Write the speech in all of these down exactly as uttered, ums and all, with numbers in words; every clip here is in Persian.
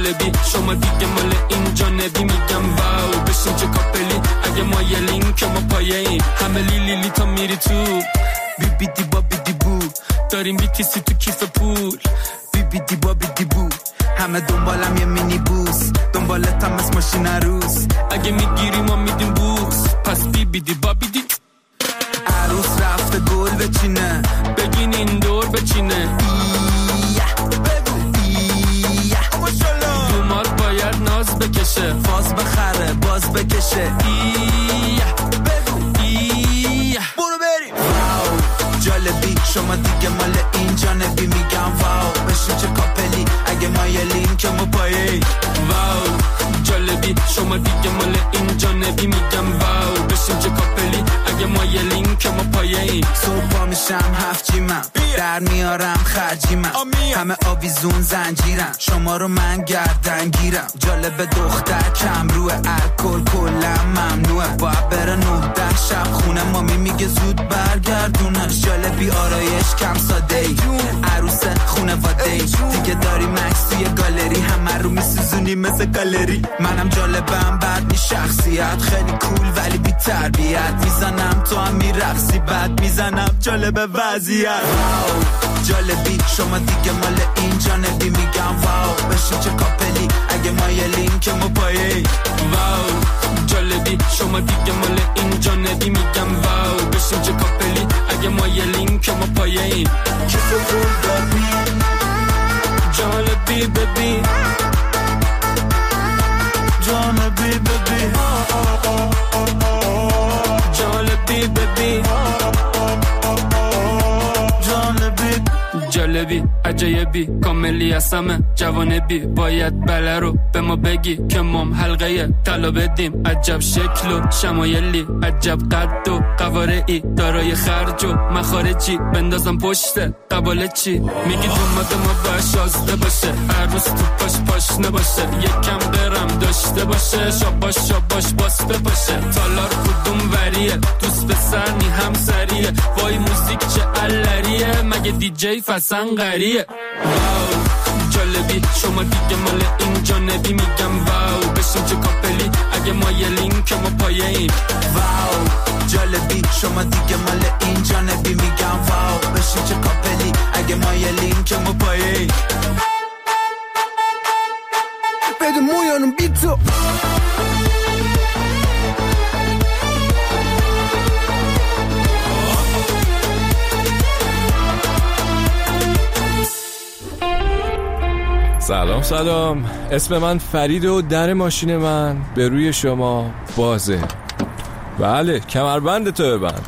جالبی شما دیگه مال اینجا نبی میگم واو بشین چه کاپلی اگه ما یه لینک ما پایه این همه لیلی لی تا میری تو بی بی دی با بی دی بو داریم بی تی سی تو کیف پول بی بی دی با بی دی بو همه دنبالم یه مینی بوس دنبالتم از ماشین عروس اگه میگیری ما میدیم بوس پس بی بی دی با بی دی عروس رفته گل بچینه بگین این دور بچینه دومار باید ناز بکشه فاز بخره باز بکشه برو بریم واو جالبی شما دیگه مال اینجا نبی میگم واو بشین چه کاپلی اگه ما یه لینک ما پایه واو جالبی شما دیگه مال اینجا نبی میگم واو بشین چه کاپلی اگه ما یه لینک ما پایه صبح پا میشم هفت جیمم در میارم خرجیمم همه آویزون زنجیرم شما رو من گردن گیرم جالب دختر کم روه الکل کلم ممنوعه باید بره نه ده شب خونه مامی میگه زود برگردونش جالبی آرایش کم ساده ای عروس خونه واده ای دیگه داری مکس توی گالری همه رو میسوزونی مثل گالری منم جالبم بعد می شخصیت خیلی کول ولی بی تربیت میزنم تو هم میرقصی بعد میزنم جالب وضعیت جالبی شما دیگه مال اینجا نبی میگم واو بشین چه کاپلی اگه ما یه لینک ما پایه واو جالبی شما دیگه مال اینجا نبی میگم واو بشین چه کاپلی اگه ما یه لینک ما پایه کسو گل دادی جالبی ببین جالبی ببین جالبی ببین جالبی عجایبی کاملی هستمه جوانبی باید بله رو به ما بگی که مام حلقه طلا بدیم عجب شکل و شمایلی عجب قد و قوارعی دارای خرج و مخارجی بندازم پشت قباله چی میگی دومات ما باید شازده باشه عروس تو پاش پاش نباشه یکم برم داشته باشه شاباش شاباش باس بپاشه تالار کدوم وریه دوست به سرنی هم سریه وای موزیک چه علریه مگه دی جی فسن غریه واو جالبی شما دیگه مال اینجا نبی میگم واو بشین چه کاپلی اگه ما یه لینک ما پایه این واو جالبی شما دیگه مال اینجا نبی میگم واو بشین چه کاپلی اگه ما یه لینک ما پایه این بده مویانم بی تو سلام سلام اسم من فرید و در ماشین من به روی شما بازه بله کمربند تو ببند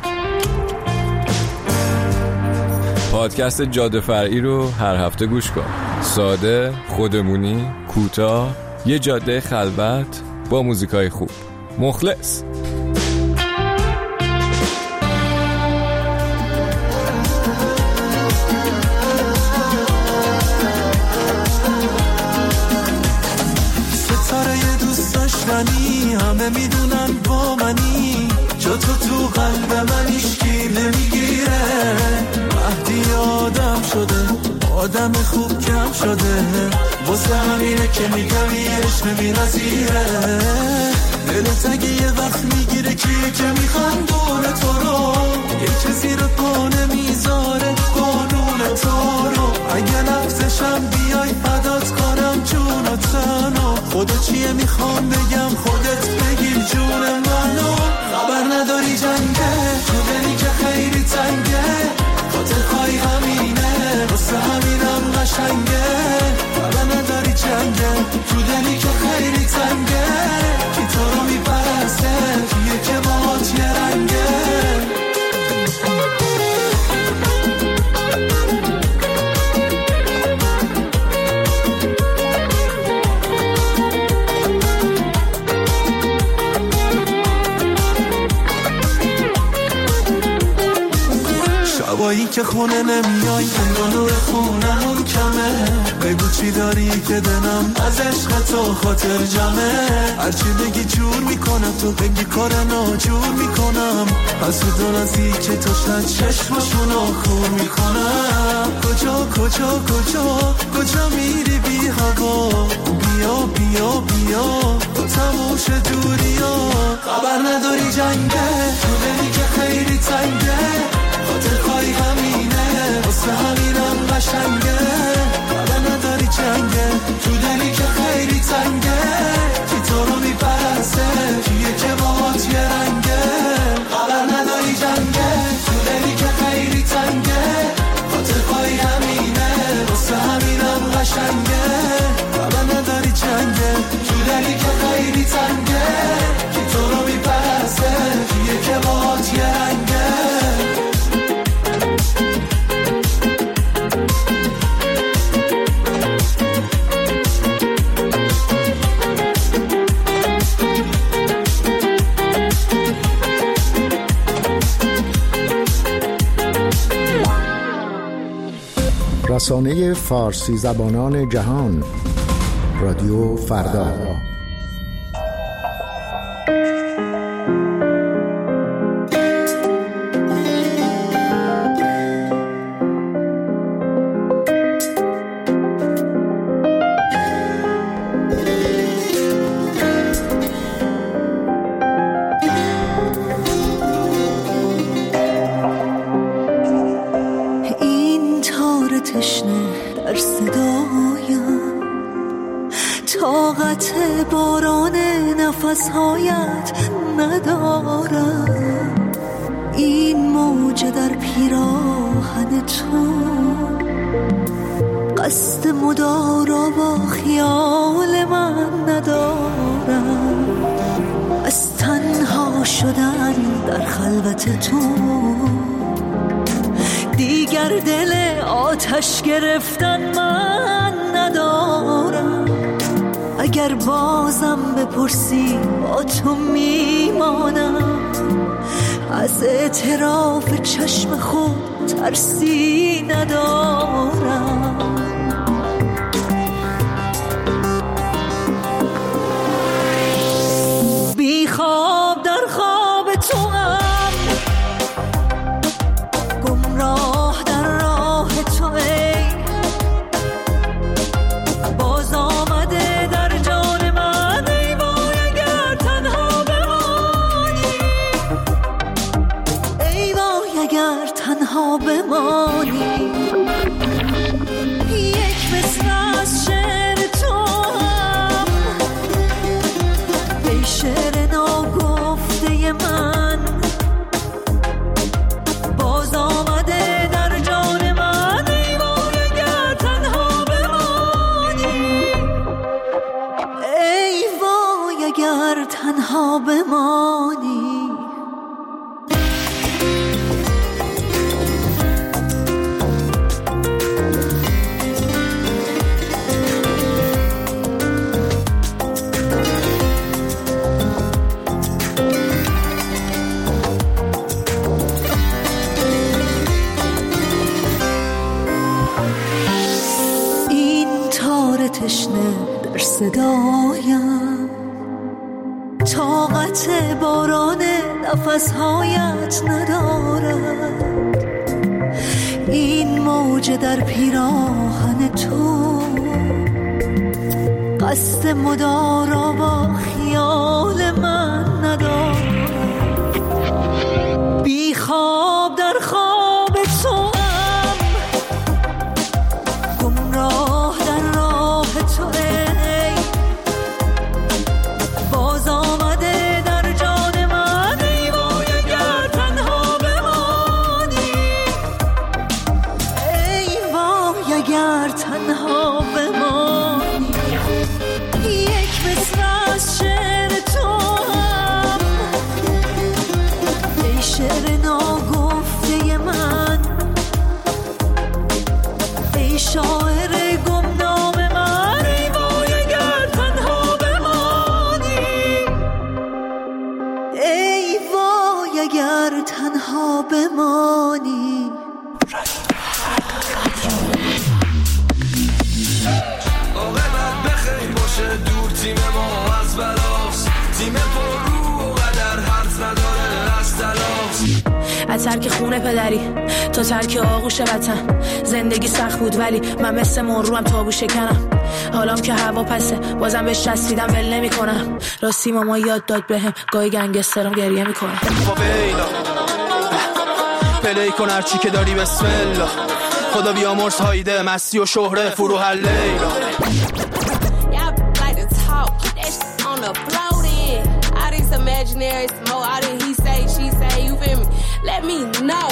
پادکست جاده فرعی رو هر هفته گوش کن ساده خودمونی کوتاه یه جاده خلوت با موزیکای خوب مخلص همه میدونن با منی جا تو تو قلب من ایشکی نمیگیره مهدی آدم شده آدم خوب کم شده واسه همینه که میگم یه عشق نمیرزیره دلت اگه یه وقت میگیره کیه که میخندونه تو رو یه چیزی رو پا نمیذاره قانون تو رو اگه لفظشم بیای فدات کنم جون و تنو خدا چیه میخوام بگم خودت بگیر جون منو خبر نداری جنگه تو دلی که خیلی تنگه خاطر خواهی همینه واسه همینم قشنگه خبر نداری جنگه تو دلی که خیلی تنگه کی تو رو میپرسته کیه که باهات یه رنگه شبایی که خونه نمیای انگانو خونمون کمه بگو چی داری که دلم از عشق تو خاطر جمعه هرچی بگی جور میکنم تو بگی کار ناجور میکنم پس تو دو نزدیک تو شد چشمشونو خور میکنم کجا کجا کجا کجا میری بی هوا بیا بیا بیا تو تموش دوریا، خبر نداری جنگه تو دلی که خیلی تنگه، خاطر خواهی همینه واسه همینم قشنگه، خبر نداری جنگه تو دلی که خیلی تنگه، کی تو رو میپرسته کیه که باهات یه رنگه، خبر نداری جنگه تو دلی که خیلی تنگه، خاطر خواهی همینه واسه همینم قشنگه، خبر نداری جنگه تو دلی که خیلی تنگه، کی تو رو میپرسته کیه که باهات یه رنگه. رسانه فارسی زبانان جهان، رادیو فردا. طاقت باران نفسهایت ندارم، این موج در پیراهن تو، قصد مدارا با خیال من ندارم، از تنها شدن در خلوت تو دیگر دل آتش گرفتن من ندارم، اگر بازم بپرسی با تو میمانم، از اعتراف چشم خود ترسی ندارم. بی خواب در خواب تو هم، گمراه در راه تو ای، باز آمده در جان من ای وای اگر تنها بمانی، ای وای اگر تنها بمانی. یک مصرع از شعر تو هم، ای شعر ناگفته من، باز آمده در جان من ای وای اگر تنها بمانی، ای وای اگر تنها بمانی. تشنه در صدایم، طاقت باران نفسهایت ندارد، این موج در پیراهن تو، قصد مدارا با خیال من ندارد. بی خواب در خواب تو هم، گمراه در راه تو ای، باز آمده در جان من ای وای اگر تنها بمانی، ای وای اگر تنها بمانی. یک مصرع از شعر تو هم، ای شعر ناگفته از ترک خونه پدری تا ترک آغوش وطن. زندگی سخت بود ولی من مثل مروم تابو شکنم. حالام که هوا پسه بازم بهش چسبیدم ول نمی کنم. راستی ماما یاد داد بهم گاهی گنگسترم گریه میکنه. پلی کن هرچی که داری بسم الله. خدا بیامرز هایده مستی و شهره فروح اللیلا. Imaginary smoke, all that he say, she say, you feel me? Let me know.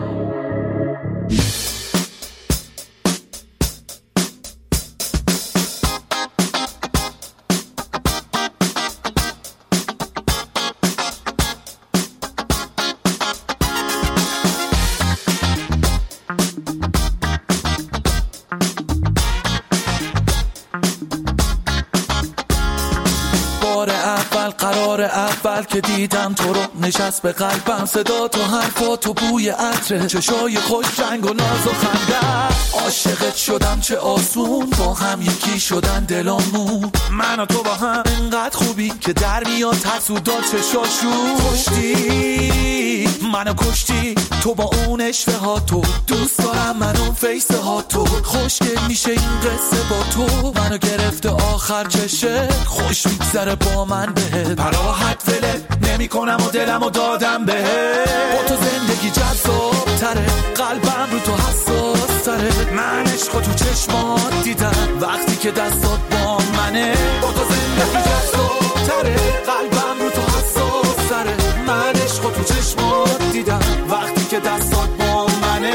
قرار اول که دیدم تو رو نشست به قلبم. صدا تو حرفا تو بوی عطر چشای خوش رنگ و ناز و خنده. عاشقت شدم چه آسون با هم یکی شدن دلامون. من و تو با هم انقدر خوبی که در میاد حسودا چشاشون. کشتی منو کشتی تو با اون اشوه ها تو. دوست دارم من اون فیسه ها تو. خوشگل میشه این قصه با تو. منو گرفته آخر چشه خوش میگذره با من بهت. پراحت ولت نمی کنم و دلم و دادم بهت. با تو زندگی جذاب تره قلبم رو تو حساس تره. من عشق تو چشمات دیدم وقتی که دستات با منه. با تو زندگی جذاب تره قلبم رو تو حساس تره. من عشق تو چشمات دیدم وقتی که دستات با منه.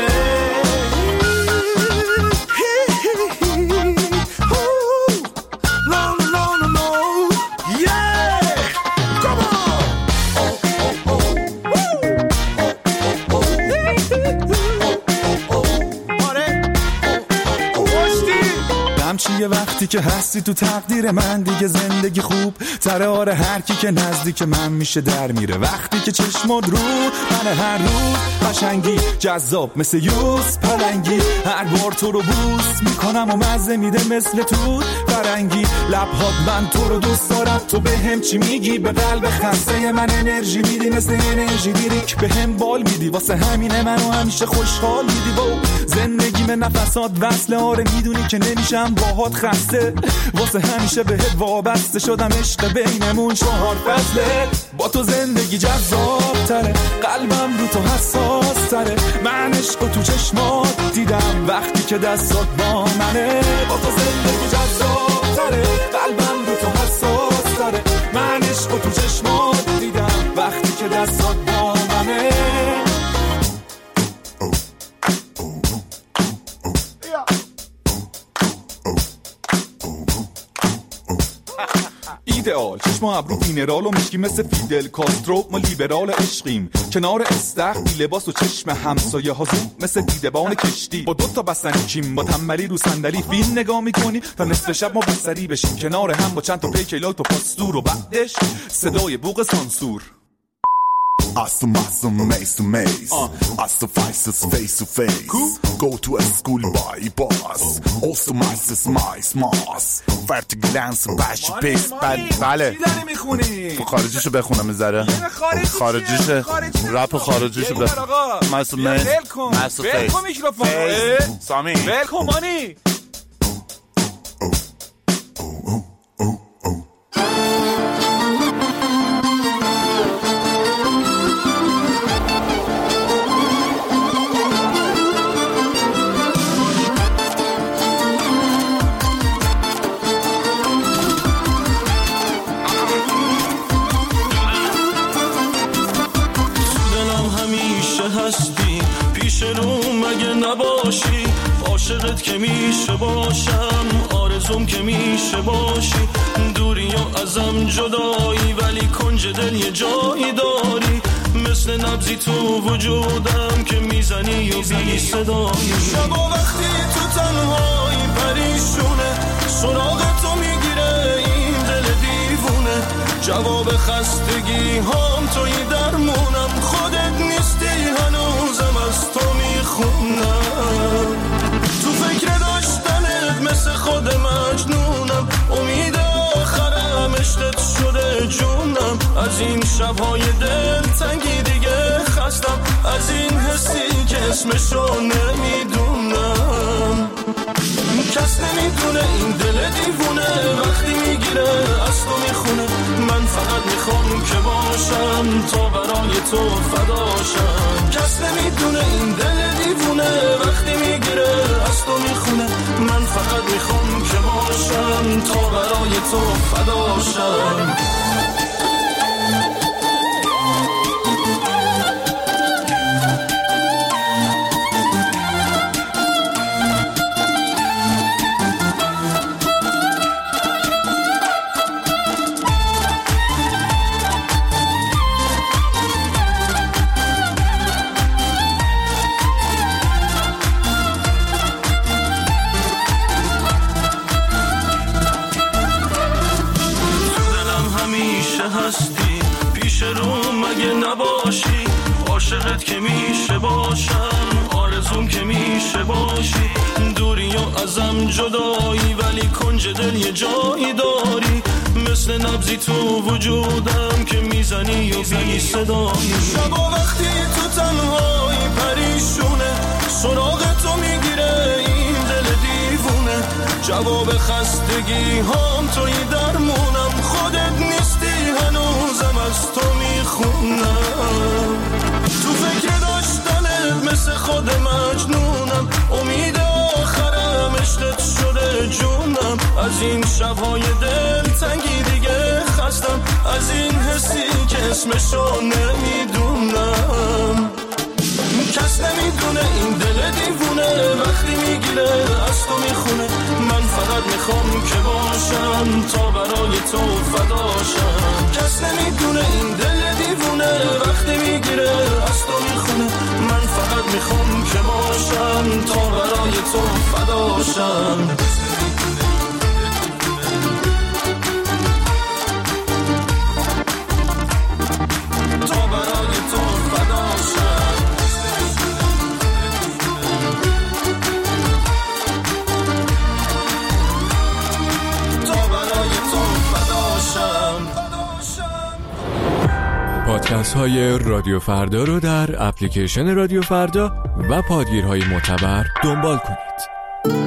چیه وقتی که هستی تو تقدیر من دیگه زندگی خوب تره. آره هر کی که نزدیک من میشه در میره وقتی که چشمات رو من. هر روز قشنگی جذاب مثل یوز پلنگی. هر بار تو رو بوس میکنم و مزه میده مثل توت فرنگی. لبهات من تو رو دوست دارم. تو به هم چی میگی به قلب خسته من انرژی میدی مثل انرژی دیریک به هم بال میدی. واسه همینه منو همیشه خوشحال میدی. با زندگی من نفسات وصله. آره میدونی که نمیشم باهات خسته. واسه همیشه بهت وابسته شدم. عشق بینمون چهار فصله. با تو زندگی جذاب تره قلبم رو تو حساس تره. من عشق تو چشمات دیدم وقتی که دستات با منه. با تو زندگی جذاب تره قلبم رو تو حساس تره. من عشق تو چشمات دیدم وقتی که دستات با منه. ایدئال چشم ابرو مینرال و مشکی مثل فیدل کاسترو. ما لیبرال عشقیم کنار استخر بی لباس و چشم همسایه ها زوم مثل دیدبان کشتی. با دوتا بستنی کیم با تنبلی رو صندلی فیلم نگاه میکنی تا نصف شب ما بستری بشیم کنار هم با چند تا پیکیلات و پاستور. و بعدش صدای بوق سانسور. Aston Master Mace to Mace Aston Fighters face to face Go to a school by boss Aston Masters my smas Vertic Lance Bash Pace بله چی داری میخونی؟ خارجیشو بخونم میذاره خارجیشه رپ خارجیشو بخونم Master Mace Master Face بلکن میکروفون سامی بلکن مانی. عاشقت که میشه باشم آرزوم که میشه باشی. دوری یا ازم جدایی ولی کنج دل یه جایی داری. مثل نبضی تو وجودم که میزنی و بی صدایی. شبا وقتی تو تنهایی پریشونه سراغ تو میگیره این دل دیوونه. جواب خستگی هم توی درمونم. خودت نیستی هنوزم از تو میخونم. تو فکر داشتنت مثل خود مجنونم. امید آخرم عشقت شده جونم. از این شبهای دل تنگی دیگه خستم. از این حسی که اسمشو نمیدونم. کس نمیدونه این دل دیوونه وقتی میگیره از تو میخونه. من فقط میخوام که باشم تا برای تو فداشم. کس نمیدونه این دل دیوونه وقتی میگیره از تو میخونه. من فقط میخوام که باشم تا برای تو فداشم. عاشقت که میشه باشم، آرزوم که میشه باشی. دوری و ازم جدایی ولی کنج دل یه جایی داری. مثل نبضی تو وجودم که میزنی و بی صدایی. شبا وقتی تو تنهایی پریشونه سراغ تو میگیره این دل دیوونه. جواب خستگی هم توی درمونم. خودت نیستی هنوزم از تو میخونم. تو فکر داشتنت مثل خود مجنونم. امید آخرم عشقت شده جونم. از این شبهای دل تنگی دیگه خستم. از این حسی که اسمشو نمیدونم. کس نمیدونه این دل دیوونه وقتی میگیره از تو میخونه. من فقط میخوام که باشم تا برای تو فداشم. کس نمیدونه این دل دیوونه وقتی میگیره از تو میخونه. من فقط میخوام که باشم تا برای تو فداشم. پادکست های رادیو فردا رو در اپلیکیشن رادیو فردا و پادگیرهای معتبر دنبال کنید.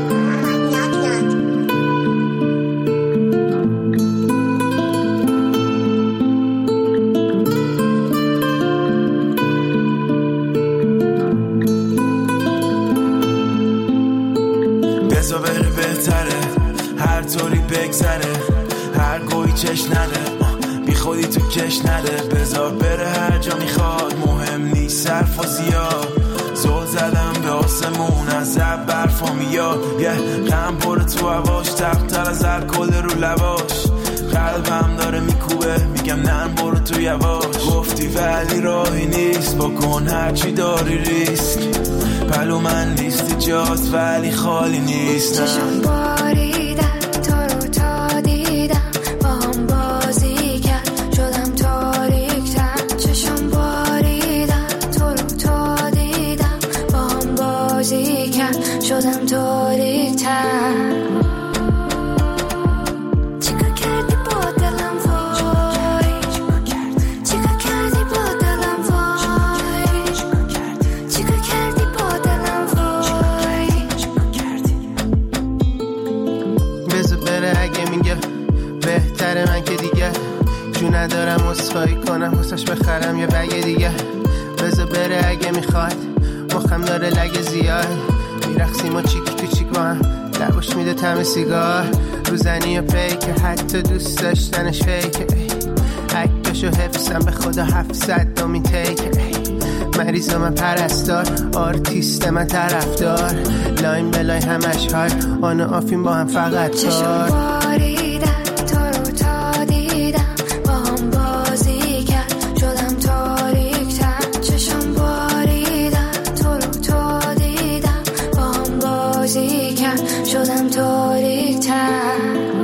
بذار بره بهتره هر طوری بگذره. هر گوی چش نده بی خودی تو کش نده. بذار بره هر جا میخواد مهم نیست صرف و زیاد. زل زدم به آسمون از زب برفا میاد. یه غم پر تو هواش تختر از هر کل رو لباش. قلبم داره میکوبه میگم نرم برو تو یواش. گفتی ولی راهی نیست بکن هرچی داری ریسک. پلو من نیستی جاست ولی خالی نیست. چشم باریدن تو رو تا دیدم با هم بازی کرد شدم تاریک‌تر. چشم باریدن تو رو تا دیدم با هم بازی کرد شدم تاریک‌تر. من که دیگه جو ندارم اسخایی کنم حسش بخرم یه بگه دیگه. بذار بره اگه میخواد مخم داره لگه زیاد. میرخسیم و چیک تو چیک با هم لباش میده تم سیگار. روزنی و پیکه حتی دوست داشتنش فیکه. عکسشو حفظم به خدا هفتصد دومین تیکه. مریض من پرستار آرتیست من طرفدار. لاین بلای همش های آن و آفیم با هم فقط کار. شدم تاریک‌تر.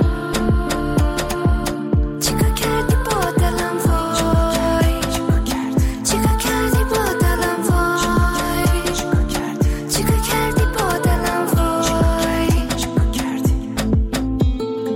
چیکار کردی با دلم وای؟ چیکار کردی با دلم وای؟ چیکار کردی با دلم وای؟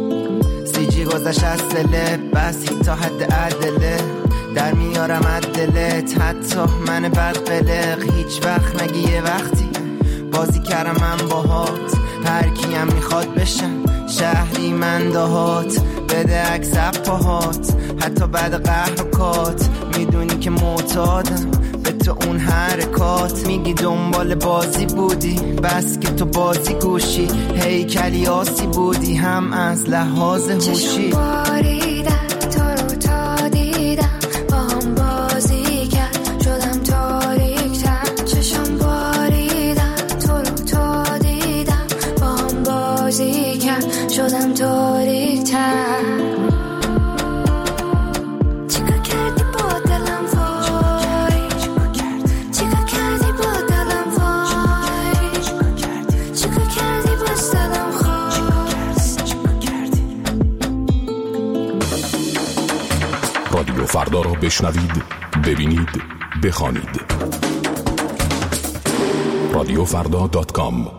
گذشت از دله بس تا حد عدله در میارم عدلت حتی من بد قلق هیچ وقت نگی یه وقتی بازی کردم من باهات هر کیم میخواد بشم شهری من دهات بده عکس پاهات حتی بعد قهر و کات میدونی که معتادم به تو اون حرکات میگی دنبال بازی بودی بس که تو بازی گوشی هیکلی آسی بودی هم از لحاظ هوشی شدم تاریک تر چیکار کردی با دلم وای چیکار کردی با دلم وای چیکار کردی با دلم خواست رادیو فردا رو بشنوید ببینید بخوانید رادیو فردا دات کام.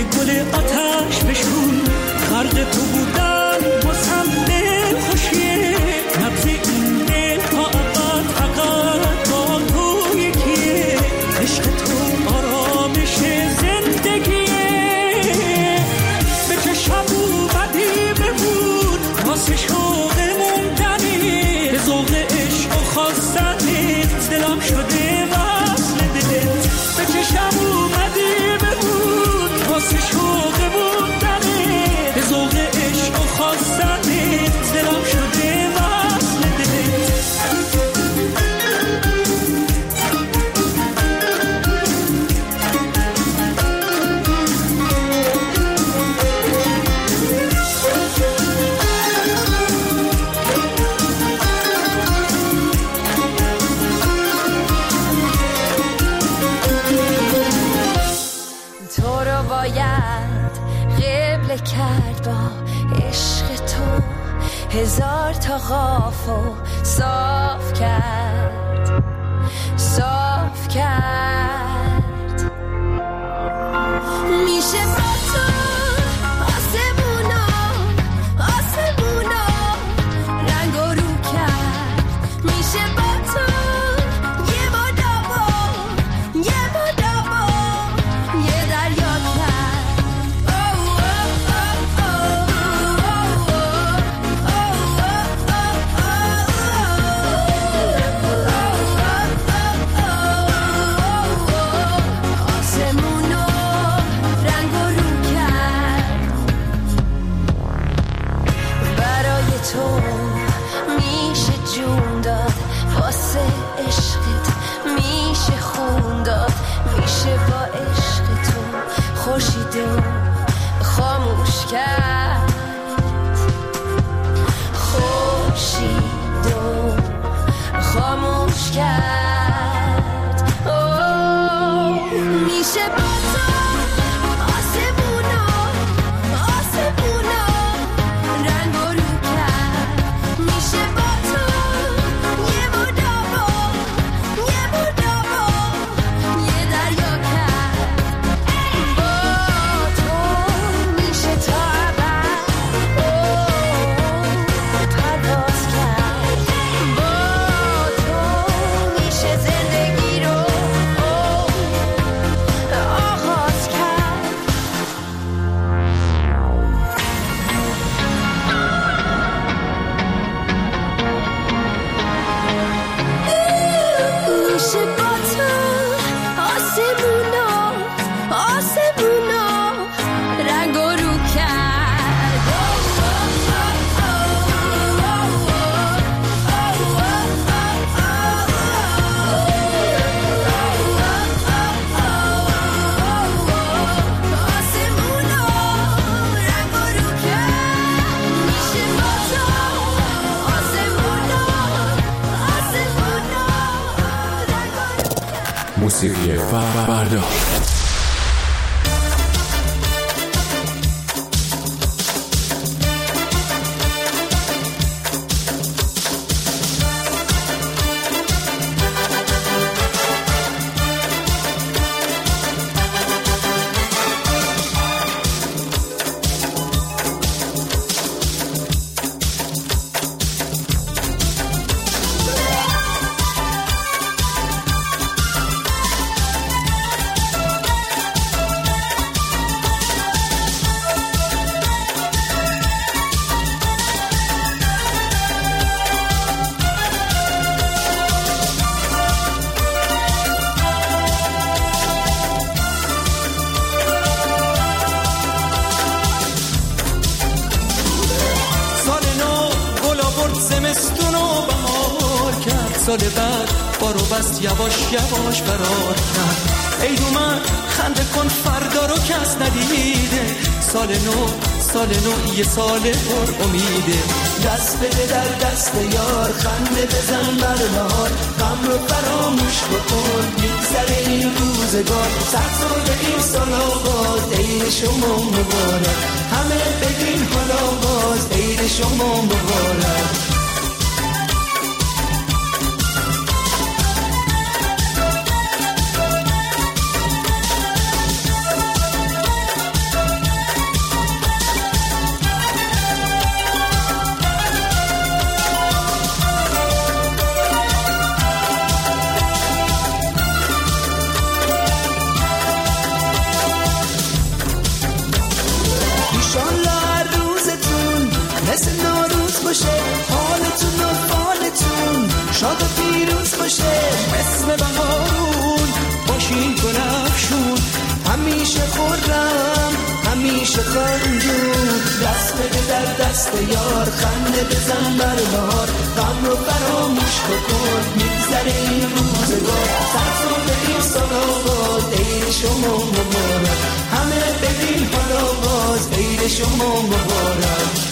گل آتش بشون غرق تو بودن واسم دل خوشیه نبض این دل تا ابد فقط با تو یکیه عشق تو آرامش زندگیه به چشم اومدی ببود واسه شوق موندنی به ذوق عشق و خواستنت دلم شده وصل دلت به چشم اومدی ببود واسه شوق موندنی به ذوق عشق و خواستنت دلم شده وصل دلت کرد با عشق تو هزار تا غافو صاف کرد صاف کرد میشه با تو آسمونا آسمونا رنگ و رو کرد میشه با تو یه بادابا یه بادابا یه دریا کرد تو میشه جون داد واسه عشقت میشه خون داد میشه با عشق تو خورشیدو خاموش کرد خورشیدو خاموش کرد اوه میشه با تو آسمونا آسمونا رنگ و رو میشه با تو یه مدابا یه مدابا یه دریا کرد با تو میشه تا ابد پرواز کرد با تو میشه زندگی رو آغاز کرد میشه با تو آسمونا آسمونا رنگ و رو کرد آسمونا رنگ و رو کرد میشه با تو آسمونا آسمونا موسیقی فردا. سال بعد بارو بست یواش یواش قرار کرد ای رو من خنده کن فردا رو کس ندیده سال نو سال نو یه سال پر امیده دست بده در دست یار خنده بزن بر نهار غم رو فراموش بکن میگذره این روزگار سرسال این سال آغاز عید شما مبارک همه بگین حالا باز عید شما مبارک خوشه مثل بهارون باشین گل افشون همیشه خورم همیشه خندون دست بده در دست یار خنده بزن بر بهار غم رو فراموش بکن میگذره این روزگار سرساده این سال آغاز عید شما مبارک همه ببین حالا باز عید شما مبارک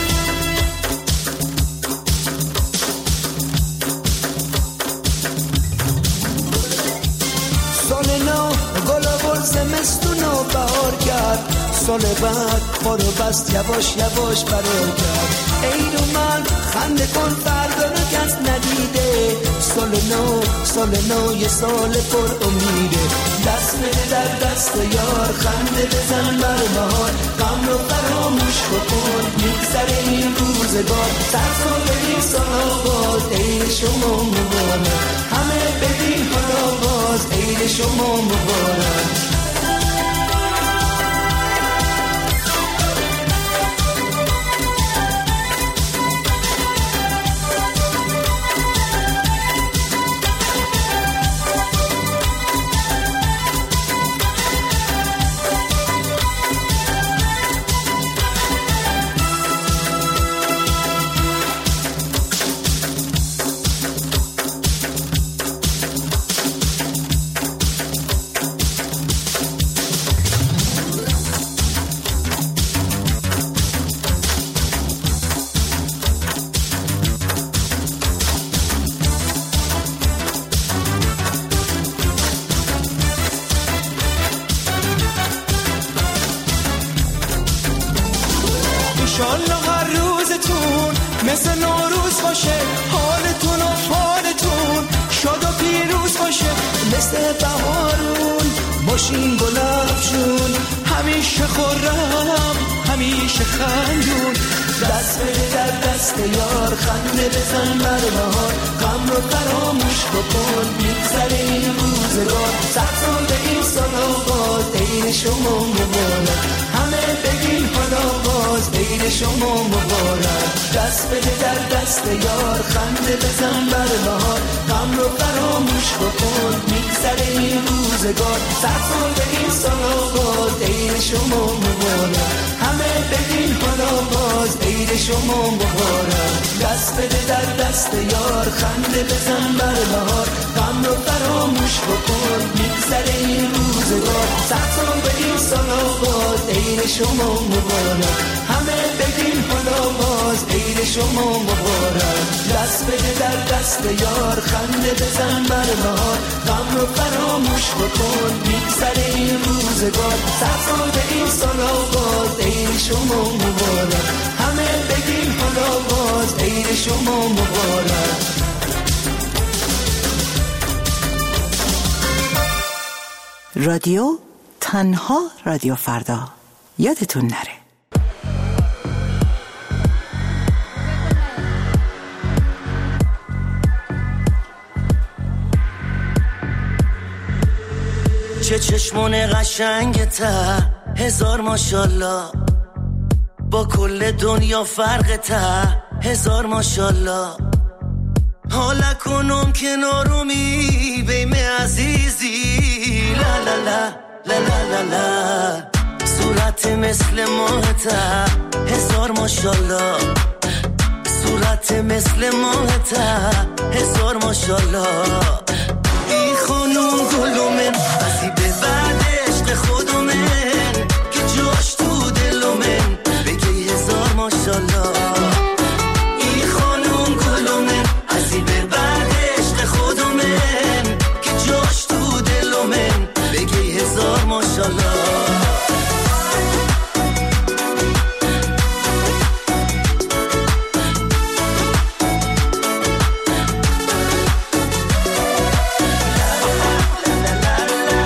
سال نو گل و زمستون و بهار کرد سال بعد ما رو بست یواش یواش برار کرد ای رو من خنده کن فردا رو کس ندیده سال نو سال نو یه سال پر امیده دست بده در دست یار خنده بزن بر بهار غم رو فراموش بکن میگذره این روزگار سرساده این سال آغاز عید شما مبارک همه ببین حالا باز عید شما مبارک مثل نوروز باشه حالتون و فالتون شاد و پیروز باشه مثل بهارون باشین گل افشون همیشه خورم همیشه خندون دست بده در دست یار خنده بزن بر بهار غم رو فراموش بکن میگذره این روزگار صد سال به این سال آغاز عید شما مبارک همه بگین حالا باز عید شما مبارک دست بده در دست یار خنده بزن بر بهار غم رو فراموش بکن میگذره این روزگار صد سال به این سال آغاز عید شما مبارک همه بگین حالا باز عید شما مبارک دست بده در دست یار خنده بزن بر بهار غم رو فراموش بکن میگذره این روزگار صد سال به این سال آغاز عید شما مبارک همه بگین حالا باز عید شما مبارک دست بده در دست یار خنده بزن بر بهار غم رو فراموش بکن میگذره این روزگار صد سال به این سال آغاز عید شما مبارک همه بگین حالا باز عید شما مبارک رادیو تنها رادیو فردا یادتون نره چه چشمون قشنگته هزار ماشالله با کل دنیا فرقته هزار ماشالله حالا کنم کنارومی بیم عزیزی لا لا لا لا لا لا لا صورت مثل ماهته هزار ماشالله صورت مثل ماهته هزار ماشالله ای خانوم گلومن بسی به بعد عشق خودمن که جاش تو دلومن بگی هزار ماشالله ای خانوم گلومن بسی به بعد عشق خودمن که جاش تو دلومن بگی هزار ماشالله la la la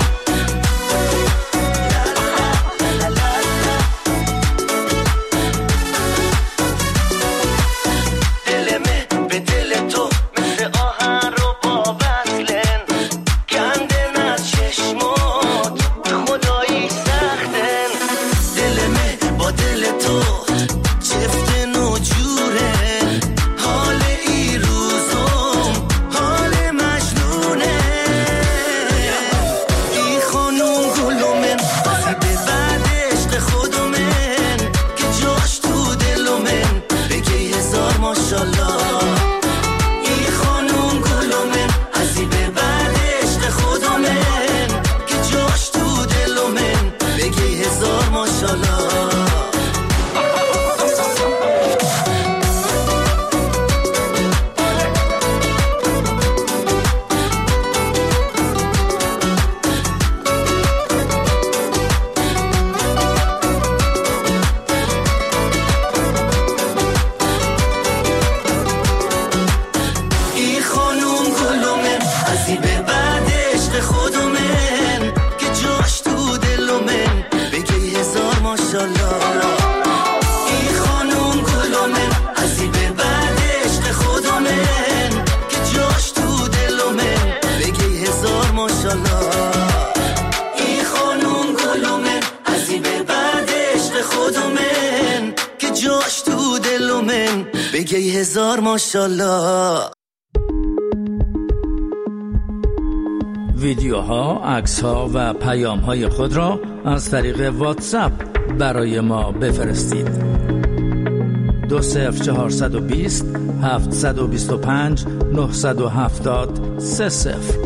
ماشالله. این خانوم گلومه ازی به بعد عشق خودمه که جاش تو دلومه بگی هزار ماشالله. این خانوم گلومه ازی به بعد عشق خودمه که جاش تو دلومه بگی هزار ماشالله. ویدیوها، عکس‌ها و پیام‌های خود را از طریق واتساپ برای ما بفرستید. دو صفر چهارصد و بیست هفتصد و بیست و پنج نهصد و هفتاد سه صفر.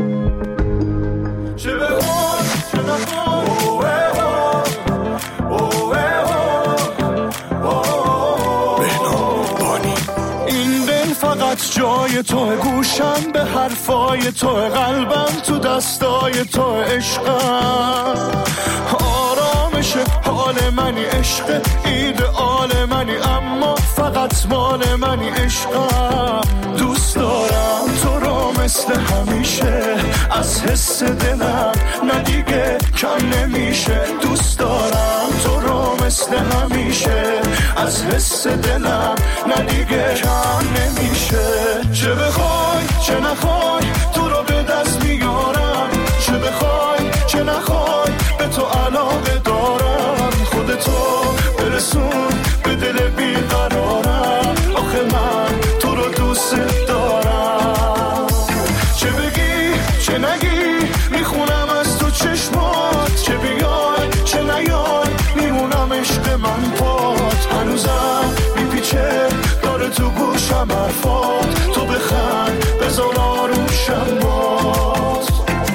فقط جای تو، گوشم به حرفای تو، قلبم تو دستای تو، عشقم آرامش حال منی، عشق ایدئال منی، اما فقط مال منی، عشقم دوست دارم تو رو مثل همیشه، از حس دلم نه دیگه کم نمیشه، دوست دارم تو رو مثل همیشه، از حس دلم نه دیگه کم نمیشه. چه بخوای چه نخوای تو رو به دست میارم، چه بخوای چه نخوای به تو علاقه دارم، خودتو برسون به دل بیقرارم، آخه من تو رو دوست دارم. چه بگی چه نگی میخونم از تو چشمات، چه بیای چه نیای میمونم عشق من پات، هنوزم میپیچه داره تو گوشم حرفات، تو بخند بذار آروشم باز.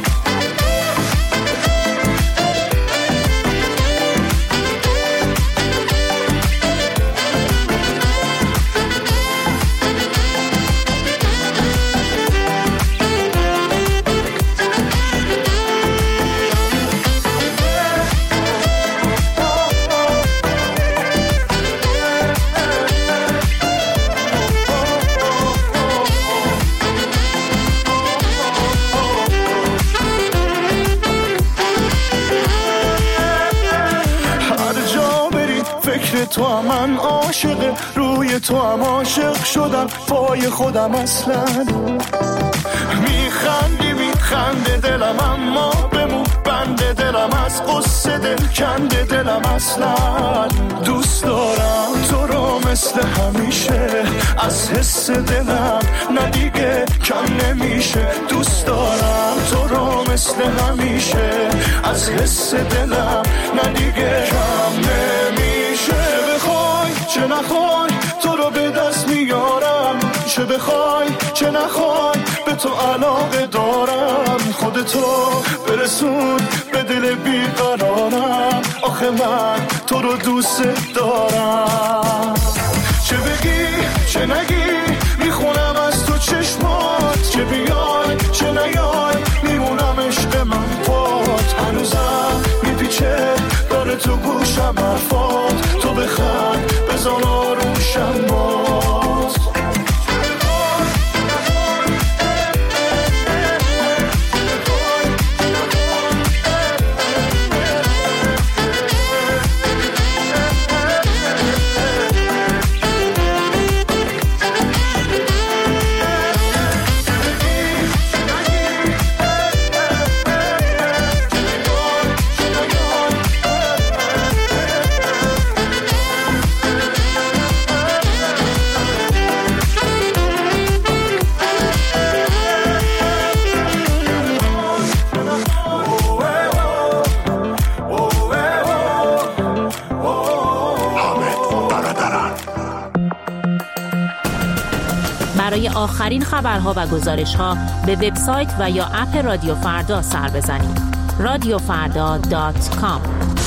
تو هم من عاشق، روی تو هم عاشق شدم، پای خودم اصلا میخندی میخنده دلم، اما بمون بنده دلم، از قصه دل کنده دلم، اصلا دوست دارم تو رو مثل همیشه، از حس دلم نه دیگه کم نمیشه، دوست دارم تو رو مثل همیشه، از حس دلم نه دیگه کم نمیشه. چه نخوای تو رو به دست میارم، چه بخوای چه نخوای به تو علاقه دارم، خودتو برسون به دل بیقرارم، آخه من تو رو دوست دارم. چه بگی چه نگی میخونم از تو چشمات، چه بیای چه نیای میمونم عشق من پات، هنوزم میپیچه داره تو گوشم حرفات، تو بخند بذار آروشم باز. برای آخرین خبرها و گزارش‌ها به وبسایت و یا اپ رادیو فردا سر بزنید. رادیو فردا دات کام.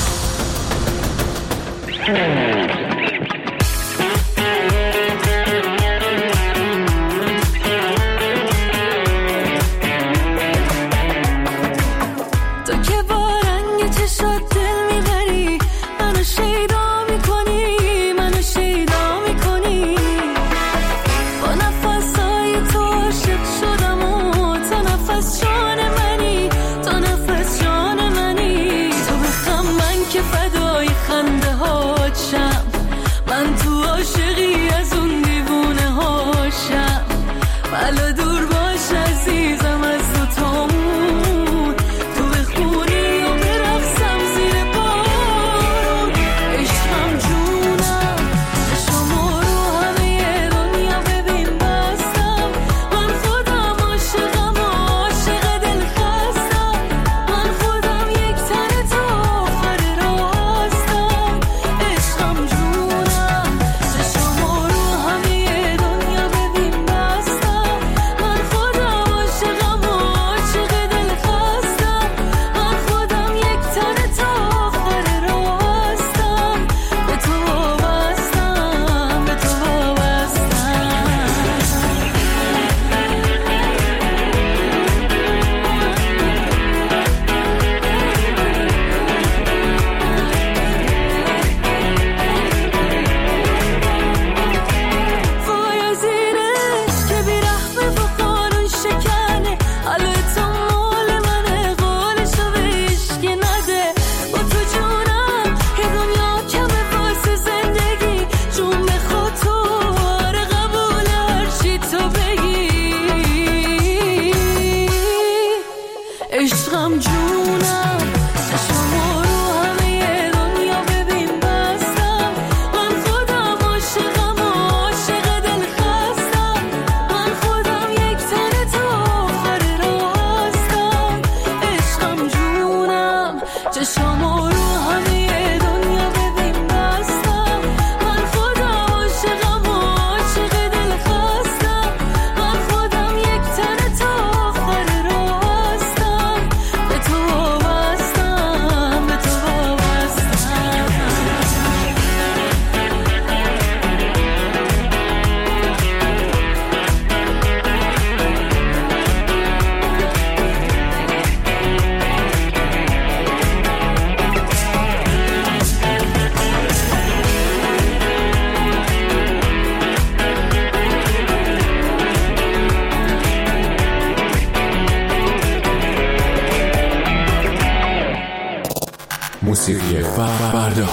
تو که با رنگ چشات دل میبری، منو شیدا میکنی، منو شیدا میکنی، با نفسای تو عاشق شدم و تو نفس جان منی، تو نفس جان منی، تو بخم من که فدا پای خنده هاشم، من تو عاشقی از اون دیوونه هاشم. بلا دور باش عزیزم از دوتامون، تو بخونی و برقصم زیر بارون. عشقم جونم شما رو همه دنیا ببین بستم، من خودم عاشقم و عاشق دل خستم. من خودم یک تن تا آخر راستم. عشقم جونم شما رو همه دنیا ببین بستم، من خودم عاشقم و عاشق دل خستم. من خودم یک تن تا آخر راستم. به تو وابستم، به تو وابستم. وای از اینش که بیرحمه و قانون شکنه، حالا تو مال منه قولشو به هیچکی نده. با تو جونم یه دنیا کمه واسه زندگی، جون بخواد تو آره قبول هرچی تو بگی. عشقم جونم شما رو همه دنیا ببین بستم، من خودم عاشقم و عاشق دل خستم. من خودم یک تن تا آخر راستم. عشقم جونم چشما رو همه دنیا ببین بستم، من خودم عاشقم و عاشق دل خستم. من خودم یک تن تا آخر راستم. به تو وابستم، به تو وابستم. موسیقی فردا.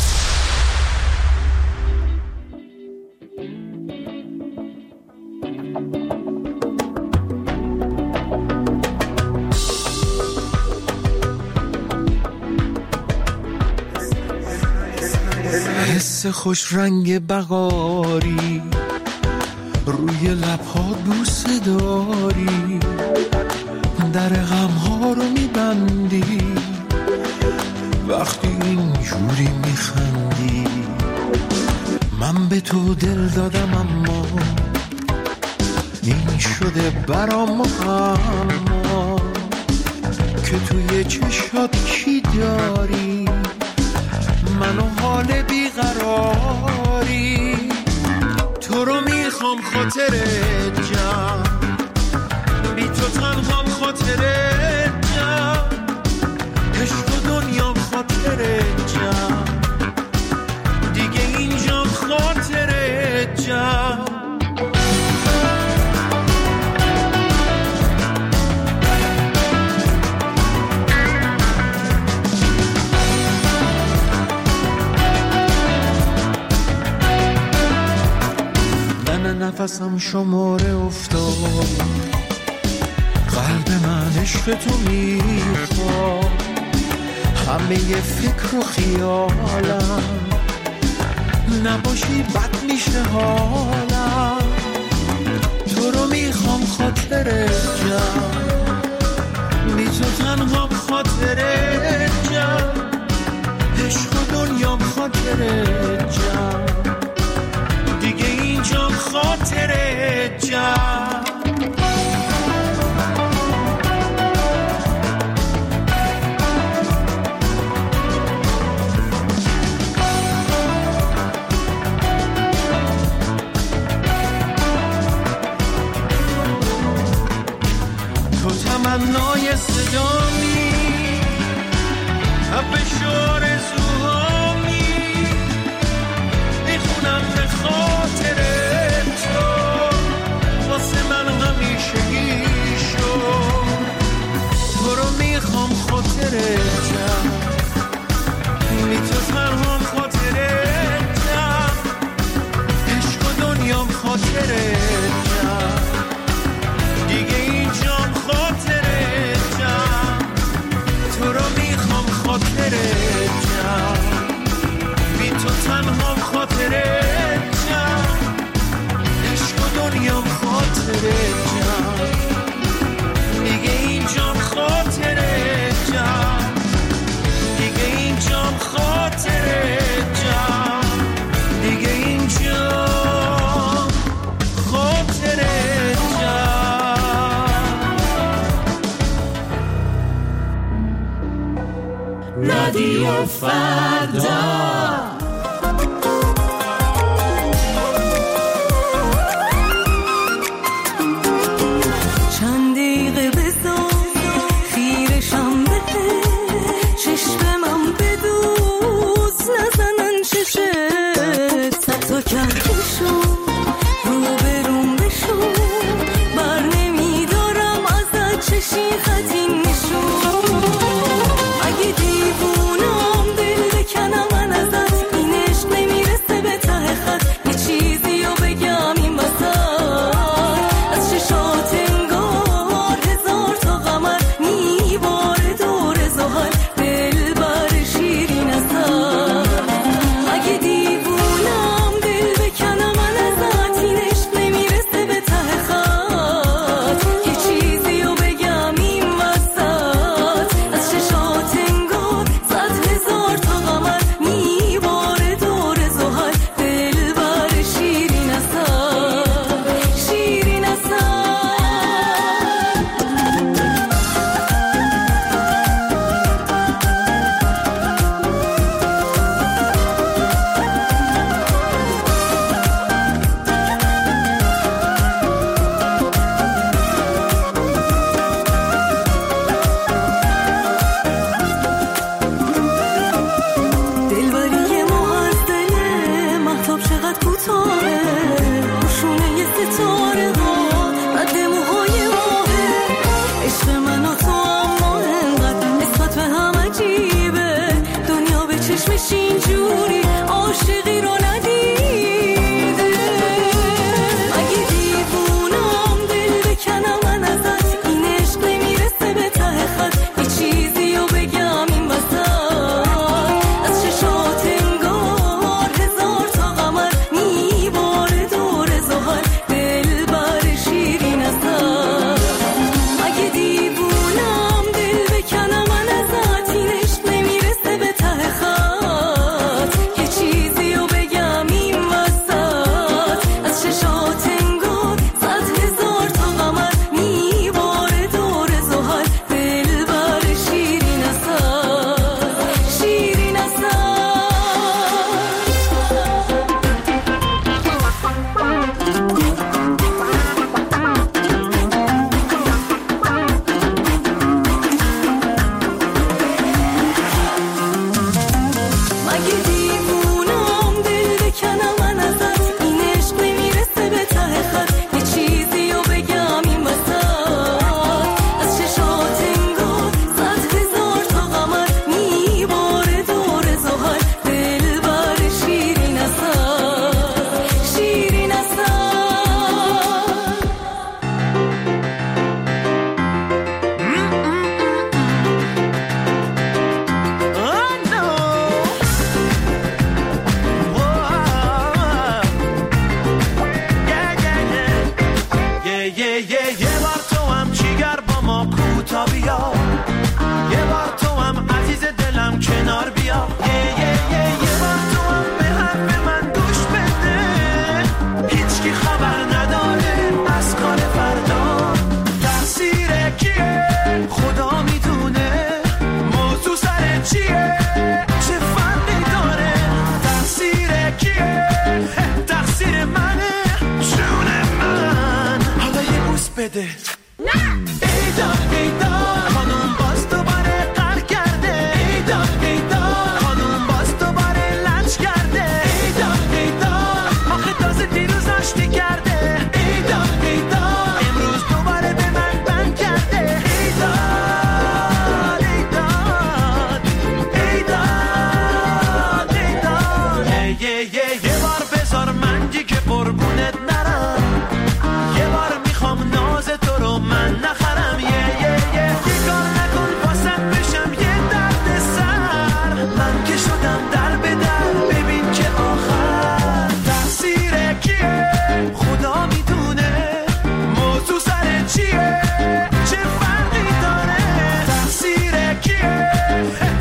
حس خوش رنگ بغاری روی لبها بوسه داری، در غمها رو میبندی وقتی اینجوری میخندی. من به تو دل دادم اما این شده برام اما که توی چشات کی داری، منو حال بیقراری. تو رو میخوام خاطرت جمع، بی تو تنهام خاطرت جمع. عشق و دنیام خاطرت جمع، دیگه اینجام خاطرت جمع. نفسم شماره افتاد، قلب من عشق تو میخواد. همه فکر و خیالم نباشی بد میشه حالم. تو رو میخوام خاطرت جمع، بی تو تنهام خاطرت جمع. عشق و دنیام خاطرت جمع، دیگه اینجام خاطرت جمع. تو تمنای صدامی، به شعر زوهامی. رادیو فردا.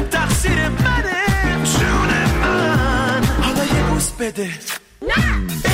بده.